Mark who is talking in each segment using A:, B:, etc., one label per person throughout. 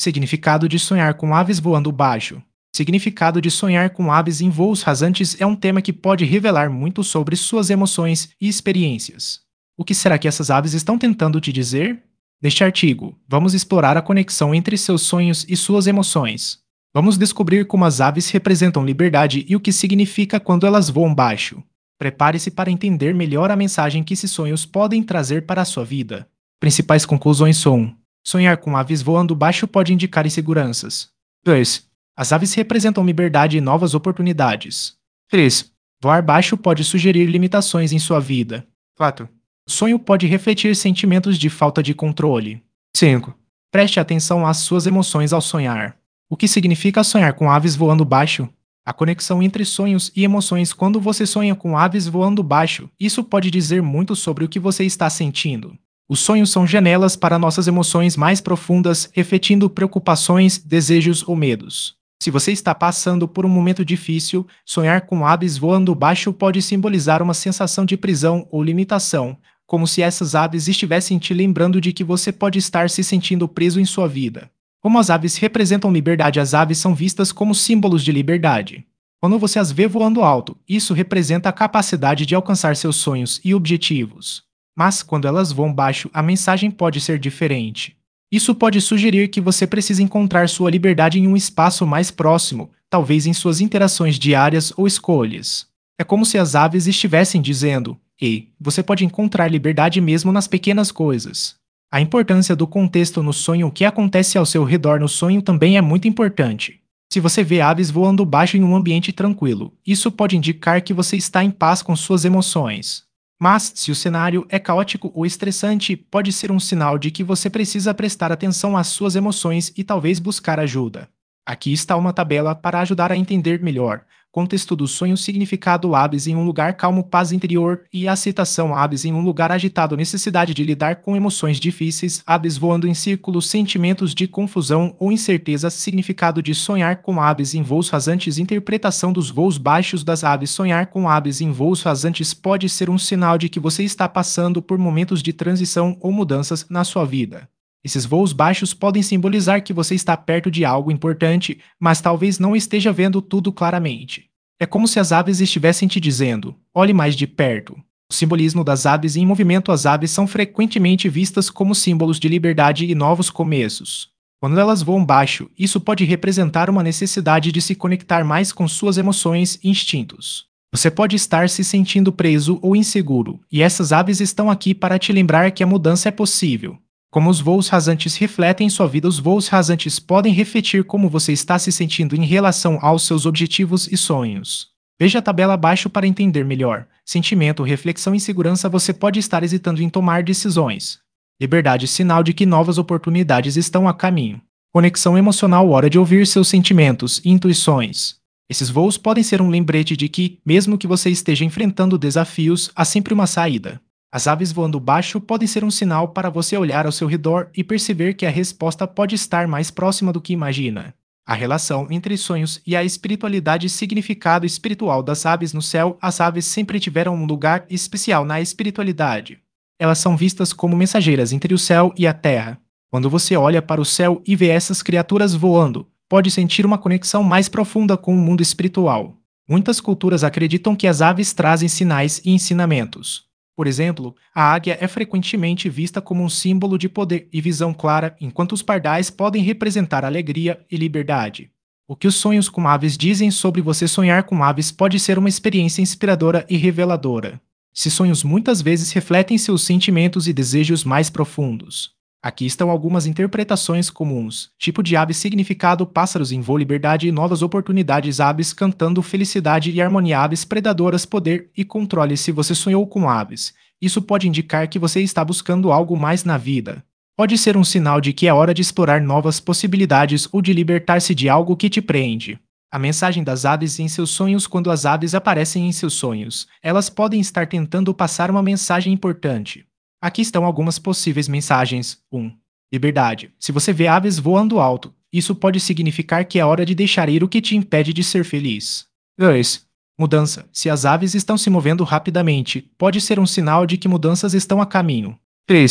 A: Significado de sonhar com aves voando baixo. Significado de sonhar com aves em voos rasantes é um tema que pode revelar muito sobre suas emoções e experiências. O que será que essas aves estão tentando te dizer? Neste artigo, vamos explorar a conexão entre seus sonhos e suas emoções. Vamos descobrir como as aves representam liberdade e o que significa quando elas voam baixo. Prepare-se para entender melhor a mensagem que esses sonhos podem trazer para a sua vida. Principais conclusões são: sonhar com aves voando baixo pode indicar inseguranças. 2. As aves representam liberdade e novas oportunidades. 3. Voar baixo pode sugerir limitações em sua vida. 4. O sonho pode refletir sentimentos de falta de controle. 5. Preste atenção às suas emoções ao sonhar. O que significa sonhar com aves voando baixo? A conexão entre sonhos e emoções. Quando você sonha com aves voando baixo, isso pode dizer muito sobre o que você está sentindo. Os sonhos são janelas para nossas emoções mais profundas, refletindo preocupações, desejos ou medos. Se você está passando por um momento difícil, sonhar com aves voando baixo pode simbolizar uma sensação de prisão ou limitação, como se essas aves estivessem te lembrando de que você pode estar se sentindo preso em sua vida. Como as aves representam liberdade, as aves são vistas como símbolos de liberdade. Quando você as vê voando alto, isso representa a capacidade de alcançar seus sonhos e objetivos. Mas, quando elas voam baixo, a mensagem pode ser diferente. Isso pode sugerir que você precisa encontrar sua liberdade em um espaço mais próximo, talvez em suas interações diárias ou escolhas. É como se as aves estivessem dizendo: ei, você pode encontrar liberdade mesmo nas pequenas coisas. A importância do contexto no sonho. O que acontece ao seu redor no sonho também é muito importante. Se você vê aves voando baixo em um ambiente tranquilo, isso pode indicar que você está em paz com suas emoções. Mas, se o cenário é caótico ou estressante, pode ser um sinal de que você precisa prestar atenção às suas emoções e talvez buscar ajuda. Aqui está uma tabela para ajudar a entender melhor. Contexto do sonho: significado: aves em um lugar calmo, paz interior, e a citação: aves em um lugar agitado, necessidade de lidar com emoções difíceis, aves voando em círculos, sentimentos de confusão ou incerteza. Significado de sonhar com aves em voos rasantes, interpretação dos voos baixos das aves. Sonhar com aves em voos rasantes pode ser um sinal de que você está passando por momentos de transição ou mudanças na sua vida. Esses voos baixos podem simbolizar que você está perto de algo importante, mas talvez não esteja vendo tudo claramente. É como se as aves estivessem te dizendo: olhe mais de perto. O simbolismo das aves em movimento: as aves são frequentemente vistas como símbolos de liberdade e novos começos. Quando elas voam baixo, isso pode representar uma necessidade de se conectar mais com suas emoções e instintos. Você pode estar se sentindo preso ou inseguro, e essas aves estão aqui para te lembrar que a mudança é possível. Como os voos rasantes refletem sua vida, os voos rasantes podem refletir como você está se sentindo em relação aos seus objetivos e sonhos. Veja a tabela abaixo para entender melhor. Sentimento, reflexão, insegurança: você pode estar hesitando em tomar decisões. Liberdade: sinal de que novas oportunidades estão a caminho. Conexão emocional: hora de ouvir seus sentimentos e intuições. Esses voos podem ser um lembrete de que, mesmo que você esteja enfrentando desafios, há sempre uma saída. As aves voando baixo podem ser um sinal para você olhar ao seu redor e perceber que a resposta pode estar mais próxima do que imagina. A relação entre sonhos e a espiritualidade: significado espiritual das aves no céu. As aves sempre tiveram um lugar especial na espiritualidade. Elas são vistas como mensageiras entre o céu e a terra. Quando você olha para o céu e vê essas criaturas voando, pode sentir uma conexão mais profunda com o mundo espiritual. Muitas culturas acreditam que as aves trazem sinais e ensinamentos. Por exemplo, a águia é frequentemente vista como um símbolo de poder e visão clara, enquanto os pardais podem representar alegria e liberdade. O que os sonhos com aves dizem sobre você? Sonhar com aves pode ser uma experiência inspiradora e reveladora. Esses sonhos muitas vezes refletem seus sentimentos e desejos mais profundos. Aqui estão algumas interpretações comuns. Tipo de ave: significado: pássaros em voo, liberdade e novas oportunidades. Aves cantando felicidade e harmonia. Aves predadoras: poder e controle. Se você sonhou com aves, isso pode indicar que você está buscando algo mais na vida. Pode ser um sinal de que é hora de explorar novas possibilidades ou de libertar-se de algo que te prende. A mensagem das aves em seus sonhos: quando as aves aparecem em seus sonhos, elas podem estar tentando passar uma mensagem importante. Aqui estão algumas possíveis mensagens. 1. Liberdade: se você vê aves voando alto, isso pode significar que é hora de deixar ir o que te impede de ser feliz. 2. Mudança: se as aves estão se movendo rapidamente, pode ser um sinal de que mudanças estão a caminho. 3.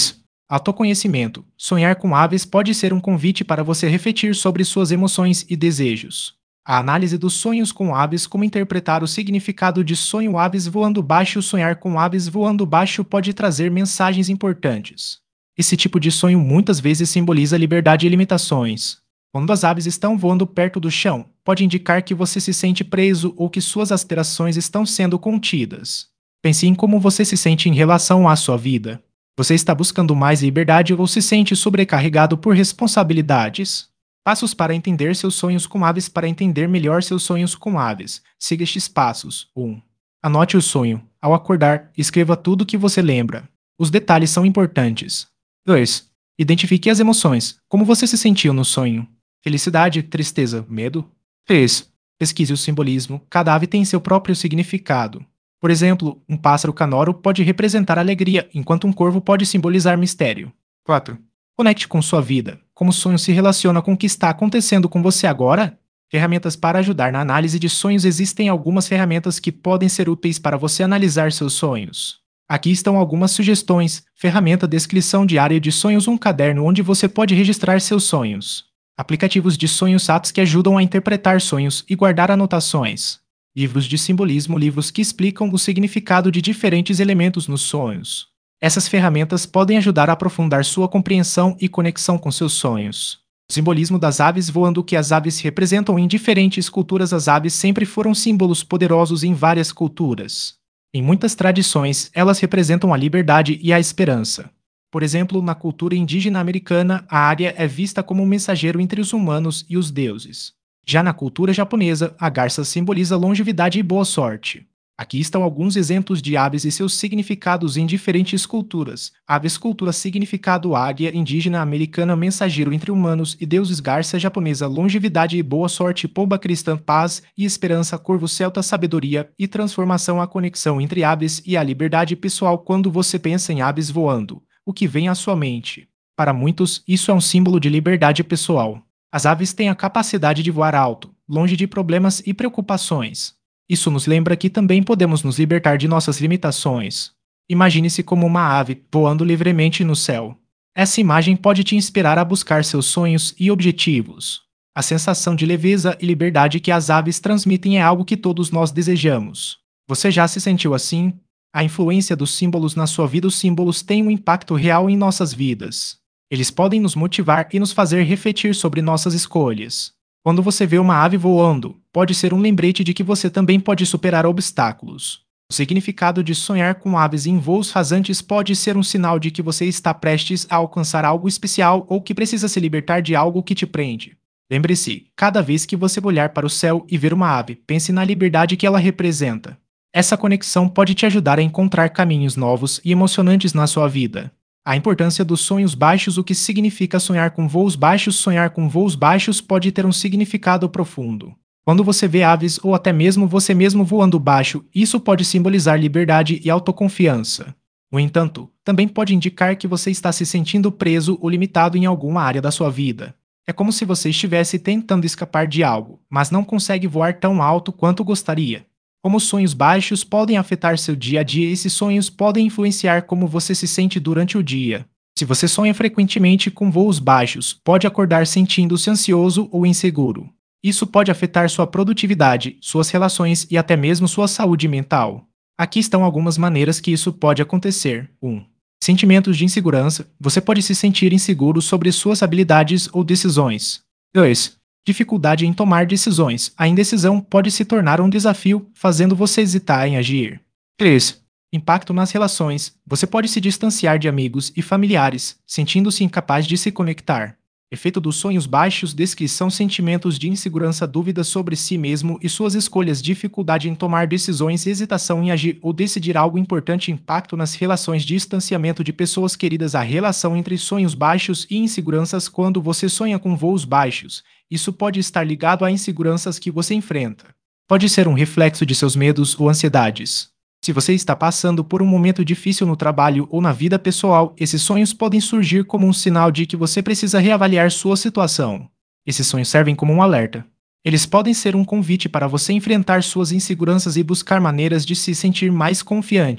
A: Autoconhecimento. Sonhar com aves pode ser um convite para você refletir sobre suas emoções e desejos. A análise dos sonhos com aves, como interpretar o significado de sonho aves voando baixo, sonhar com aves voando baixo pode trazer mensagens importantes. Esse tipo de sonho muitas vezes simboliza liberdade e limitações. Quando as aves estão voando perto do chão, pode indicar que você se sente preso ou que suas aspirações estão sendo contidas. Pense em como você se sente em relação à sua vida. Você está buscando mais liberdade ou se sente sobrecarregado por responsabilidades? Passos para entender seus sonhos com aves. Para entender melhor seus sonhos com aves, siga estes passos. 1. Anote o sonho. Ao acordar, escreva tudo o que você lembra. Os detalhes são importantes. 2. Identifique as emoções. Como você se sentiu no sonho? Felicidade, tristeza, medo? 3. Pesquise o simbolismo. Cada ave tem seu próprio significado. Por exemplo, um pássaro canoro pode representar alegria, enquanto um corvo pode simbolizar mistério. 4. Conecte com sua vida. Como o sonho se relaciona com o que está acontecendo com você agora? Ferramentas para ajudar na análise de sonhos. Existem algumas ferramentas que podem ser úteis para você analisar seus sonhos. Aqui estão algumas sugestões. Ferramenta Descrição Diária de Sonhos, um caderno onde você pode registrar seus sonhos. Aplicativos de sonhos apps que ajudam a interpretar sonhos e guardar anotações. Livros de simbolismo, livros que explicam o significado de diferentes elementos nos sonhos. Essas ferramentas podem ajudar a aprofundar sua compreensão e conexão com seus sonhos. O simbolismo das aves voando. O que as aves representam em diferentes culturas. As aves sempre foram símbolos poderosos em várias culturas. Em muitas tradições, elas representam a liberdade e a esperança. Por exemplo, na cultura indígena americana, a águia é vista como um mensageiro entre os humanos e os deuses. Já na cultura japonesa, a garça simboliza longevidade e boa sorte. Aqui estão alguns exemplos de aves e seus significados em diferentes culturas. Aves cultura significado águia indígena americana mensageiro entre humanos e deuses garça japonesa longevidade e boa sorte pomba cristã paz e esperança corvo celta sabedoria e transformação a conexão entre aves e a liberdade pessoal. Quando você pensa em aves voando, o que vem à sua mente? Para muitos, isso é um símbolo de liberdade pessoal. As aves têm a capacidade de voar alto, longe de problemas e preocupações. Isso nos lembra que também podemos nos libertar de nossas limitações. Imagine-se como uma ave, voando livremente no céu. Essa imagem pode te inspirar a buscar seus sonhos e objetivos. A sensação de leveza e liberdade que as aves transmitem é algo que todos nós desejamos. Você já se sentiu assim? A influência dos símbolos na sua vida. Os símbolos têm um impacto real em nossas vidas. Eles podem nos motivar e nos fazer refletir sobre nossas escolhas. Quando você vê uma ave voando, pode ser um lembrete de que você também pode superar obstáculos. O significado de sonhar com aves em voos rasantes pode ser um sinal de que você está prestes a alcançar algo especial ou que precisa se libertar de algo que te prende. Lembre-se, cada vez que você olhar para o céu e ver uma ave, pense na liberdade que ela representa. Essa conexão pode te ajudar a encontrar caminhos novos e emocionantes na sua vida. A importância dos sonhos baixos. O que significa sonhar com voos baixos? Sonhar com voos baixos pode ter um significado profundo. Quando você vê aves ou até mesmo você mesmo voando baixo, isso pode simbolizar liberdade e autoconfiança. No entanto, também pode indicar que você está se sentindo preso ou limitado em alguma área da sua vida. É como se você estivesse tentando escapar de algo, mas não consegue voar tão alto quanto gostaria. Como os sonhos baixos podem afetar seu dia a dia. Esses sonhos podem influenciar como você se sente durante o dia. Se você sonha frequentemente com voos baixos, pode acordar sentindo-se ansioso ou inseguro. Isso pode afetar sua produtividade, suas relações e até mesmo sua saúde mental. Aqui estão algumas maneiras que isso pode acontecer. 1. Sentimentos de insegurança. Você pode se sentir inseguro sobre suas habilidades ou decisões. 2. Dificuldade em tomar decisões. A indecisão pode se tornar um desafio, fazendo você hesitar em agir. 3. Impacto nas relações. Você pode se distanciar de amigos e familiares, sentindo-se incapaz de se conectar. Efeito dos sonhos baixos. Descrição: sentimentos de insegurança, dúvidas sobre si mesmo e suas escolhas, dificuldade em tomar decisões, hesitação em agir ou decidir algo importante. Impacto nas relações, distanciamento de pessoas queridas. A relação entre sonhos baixos e inseguranças. Quando você sonha com voos baixos, isso pode estar ligado a inseguranças que você enfrenta. Pode ser um reflexo de seus medos ou ansiedades. Se você está passando por um momento difícil no trabalho ou na vida pessoal, esses sonhos podem surgir como um sinal de que você precisa reavaliar sua situação. Esses sonhos servem como um alerta. Eles podem ser um convite para você enfrentar suas inseguranças e buscar maneiras de se sentir mais confiante.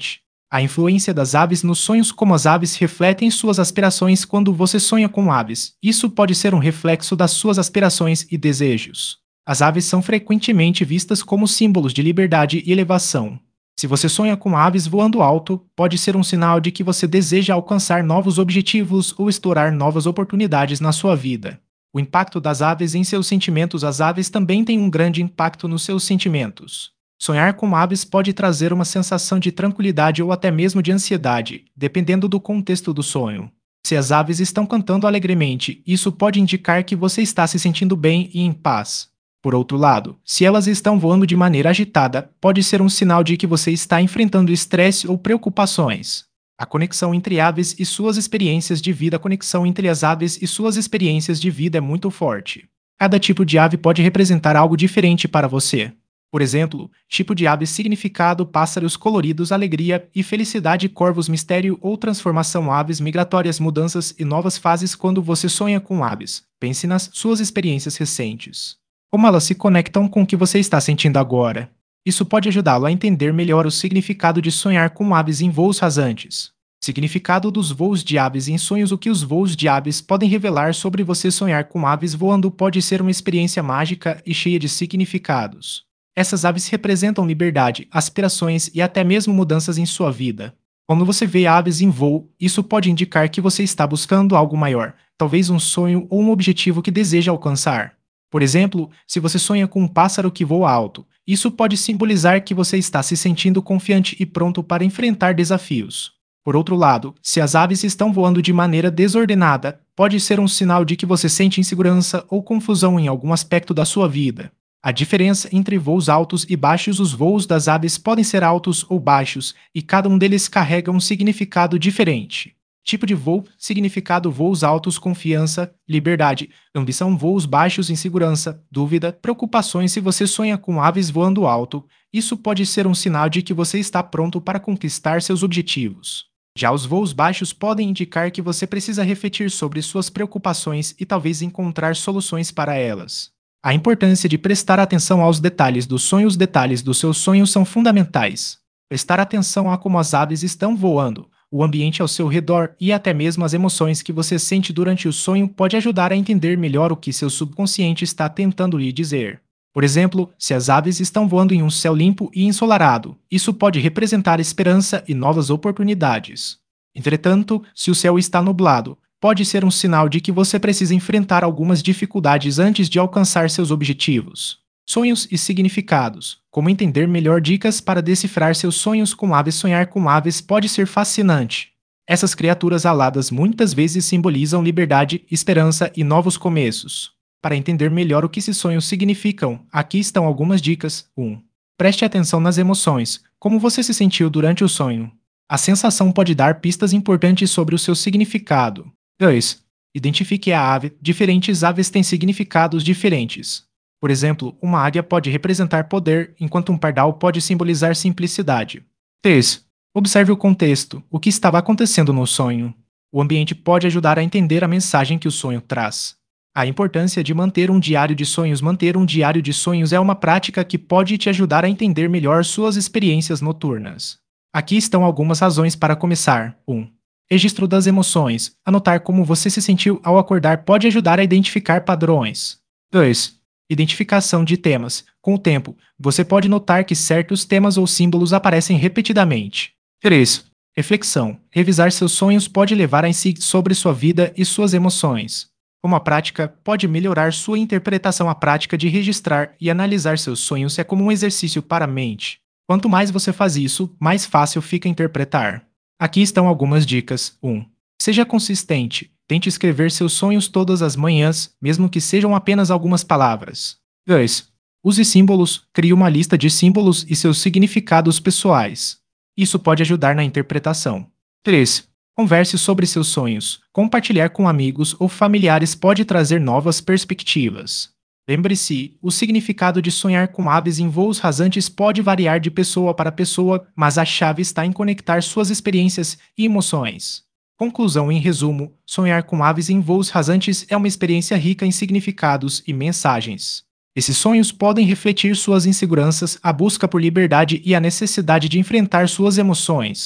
A: A influência das aves nos sonhos. Como as aves refletem suas aspirações quando você sonha com aves. Isso pode ser um reflexo das suas aspirações e desejos. As aves são frequentemente vistas como símbolos de liberdade e elevação. Se você sonha com aves voando alto, pode ser um sinal de que você deseja alcançar novos objetivos ou explorar novas oportunidades na sua vida. O impacto das aves em seus sentimentos. As aves também têm um grande impacto nos seus sentimentos. Sonhar com aves pode trazer uma sensação de tranquilidade ou até mesmo de ansiedade, dependendo do contexto do sonho. Se as aves estão cantando alegremente, isso pode indicar que você está se sentindo bem e em paz. Por outro lado, se elas estão voando de maneira agitada, pode ser um sinal de que você está enfrentando estresse ou preocupações. A conexão entre aves e suas experiências de vida. A conexão entre as aves e suas experiências de vida é muito forte. Cada tipo de ave pode representar algo diferente para você. Por exemplo, tipo de ave, significado: pássaros coloridos, alegria e felicidade; corvos, mistério ou transformação; aves migratórias, mudanças e novas fases. Quando você sonha com aves, pense nas suas experiências recentes. Como elas se conectam com o que você está sentindo agora? Isso pode ajudá-lo a entender melhor o significado de sonhar com aves em voos rasantes. Significado dos voos de aves em sonhos. O que os voos de aves podem revelar sobre você? Sonhar com aves voando pode ser uma experiência mágica e cheia de significados. Essas aves representam liberdade, aspirações e até mesmo mudanças em sua vida. Quando você vê aves em voo, isso pode indicar que você está buscando algo maior, talvez um sonho ou um objetivo que deseja alcançar. Por exemplo, se você sonha com um pássaro que voa alto, isso pode simbolizar que você está se sentindo confiante e pronto para enfrentar desafios. Por outro lado, se as aves estão voando de maneira desordenada, pode ser um sinal de que você sente insegurança ou confusão em algum aspecto da sua vida. A diferença entre voos altos e baixos. Os voos das aves podem ser altos ou baixos, e cada um deles carrega um significado diferente. Tipo de voo, significado: voos altos, confiança, liberdade; ambição, voos baixos, insegurança, dúvida, preocupações. Se você sonha com aves voando alto, isso pode ser um sinal de que você está pronto para conquistar seus objetivos. Já os voos baixos podem indicar que você precisa refletir sobre suas preocupações e talvez encontrar soluções para elas. A importância de prestar atenção aos detalhes do sonho. Os detalhes dos seus sonhos são fundamentais. Prestar atenção a como as aves estão voando, o ambiente ao seu redor e até mesmo as emoções que você sente durante o sonho pode ajudar a entender melhor o que seu subconsciente está tentando lhe dizer. Por exemplo, se as aves estão voando em um céu limpo e ensolarado, isso pode representar esperança e novas oportunidades. Entretanto, se o céu está nublado, pode ser um sinal de que você precisa enfrentar algumas dificuldades antes de alcançar seus objetivos. Sonhos e significados. Como entender melhor? Dicas para decifrar seus sonhos com aves. Sonhar com aves pode ser fascinante. Essas criaturas aladas muitas vezes simbolizam liberdade, esperança e novos começos. Para entender melhor o que esses sonhos significam, aqui estão algumas dicas. 1. Preste atenção nas emoções. Como você se sentiu durante o sonho? A sensação pode dar pistas importantes sobre o seu significado. 2. Identifique a ave. Diferentes aves têm significados diferentes. Por exemplo, uma águia pode representar poder, enquanto um pardal pode simbolizar simplicidade. 3. Observe o contexto. O que estava acontecendo no sonho? O ambiente pode ajudar a entender a mensagem que o sonho traz. A importância de manter um diário de sonhos. Manter um diário de sonhos é uma prática que pode te ajudar a entender melhor suas experiências noturnas. Aqui estão algumas razões para começar. 1. Registro das emoções. Anotar como você se sentiu ao acordar pode ajudar a identificar padrões. 2. Identificação de temas. Com o tempo, você pode notar que certos temas ou símbolos aparecem repetidamente. 3. Reflexão. Revisar seus sonhos pode levar a insights sobre sua vida e suas emoções. Como a prática pode melhorar sua interpretação. A prática de registrar e analisar seus sonhos é como um exercício para a mente. Quanto mais você faz isso, mais fácil fica interpretar. Aqui estão algumas dicas. 1. Seja consistente. Tente escrever seus sonhos todas as manhãs, mesmo que sejam apenas algumas palavras. 2. Use símbolos. Crie uma lista de símbolos e seus significados pessoais. Isso pode ajudar na interpretação. 3. Converse sobre seus sonhos. Compartilhar com amigos ou familiares pode trazer novas perspectivas. Lembre-se, o significado de sonhar com aves em voos rasantes pode variar de pessoa para pessoa, mas a chave está em conectar suas experiências e emoções. Conclusão. Em resumo, sonhar com aves em voos rasantes é uma experiência rica em significados e mensagens. Esses sonhos podem refletir suas inseguranças, a busca por liberdade e a necessidade de enfrentar suas emoções.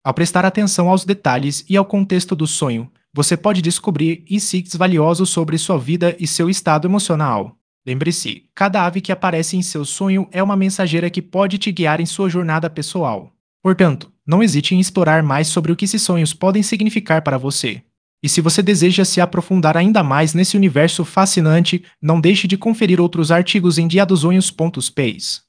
A: Ao prestar atenção aos detalhes e ao contexto do sonho, você pode descobrir insights valiosos sobre sua vida e seu estado emocional. Lembre-se, cada ave que aparece em seu sonho é uma mensageira que pode te guiar em sua jornada pessoal. Portanto, não hesite em explorar mais sobre o que esses sonhos podem significar para você. E se você deseja se aprofundar ainda mais nesse universo fascinante, não deixe de conferir outros artigos em guiadosonhos.space.